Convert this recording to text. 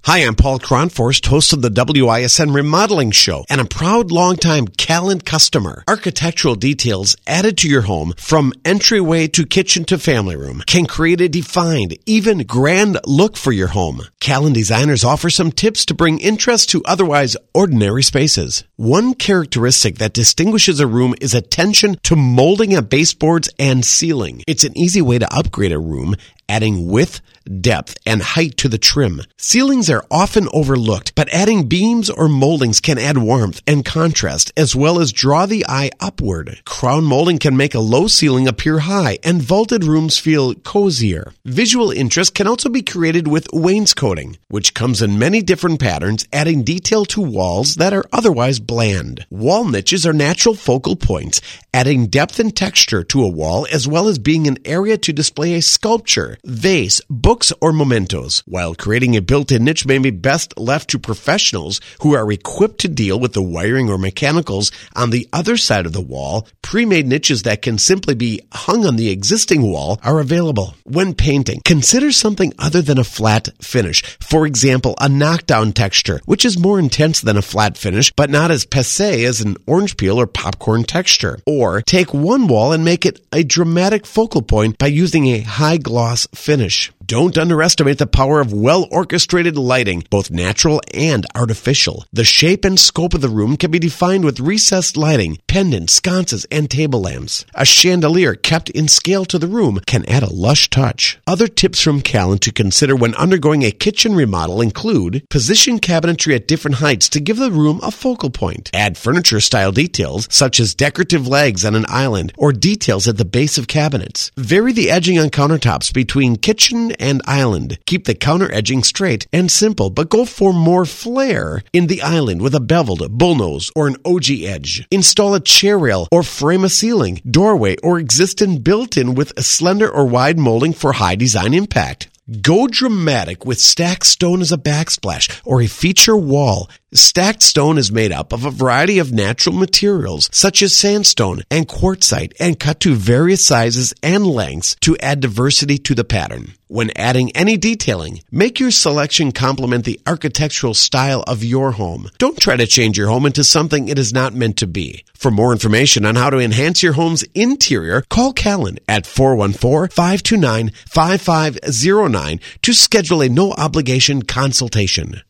Hi, I'm Paul Cronforst, host of the WISN Remodeling Show, and a proud longtime Callan customer. Architectural details added to your home, from entryway to kitchen to family room, can create a defined, even grand look for your home. Callan designers offer some tips to bring interest to otherwise ordinary spaces. One characteristic that distinguishes a room is attention to molding at baseboards and ceiling. It's an easy way to upgrade a room, adding width, depth, and height to the trim. Ceilings are often overlooked, but adding beams or moldings can add warmth and contrast, as well as draw the eye upward. Crown molding can make a low ceiling appear high, and vaulted rooms feel cozier. Visual interest can also be created with wainscoting, which comes in many different patterns, adding detail to walls that are otherwise bland. Wall niches are natural focal points, adding depth and texture to a wall, as well as being an area to display a sculpture, vase, books, or mementos. While creating a built-in niche may be best left to professionals who are equipped to deal with the wiring or mechanicals on the other side of the wall, pre-made niches that can simply be hung on the existing wall are available. When painting, consider something other than a flat finish. For example, a knockdown texture, which is more intense than a flat finish, but not as passé as an orange peel or popcorn texture. Or take one wall and make it a dramatic focal point by using a high gloss finish. Don't underestimate the power of well-orchestrated lighting, both natural and artificial. The shape and scope of the room can be defined with recessed lighting, pendants, sconces, and table lamps. A chandelier kept in scale to the room can add a lush touch. Other tips from Callan to consider when undergoing a kitchen remodel include: position cabinetry at different heights to give the room a focal point. Add furniture-style details, such as decorative legs on an island or details at the base of cabinets. Vary the edging on countertops between kitchen and island. Keep the counter edging straight and simple, but go for more flair in the island with a beveled bullnose or an OG edge. Install a chair rail or frame a ceiling, doorway, or existing built-in with a slender or wide molding for high design impact. Go dramatic with stacked stone as a backsplash or a feature wall. Stacked stone is made up of a variety of natural materials such as sandstone and quartzite, and cut to various sizes and lengths to add diversity to the pattern. When adding any detailing, make your selection complement the architectural style of your home. Don't try to change your home into something it is not meant to be. For more information on how to enhance your home's interior, call Callan at 414-529-5509 to schedule a no-obligation consultation.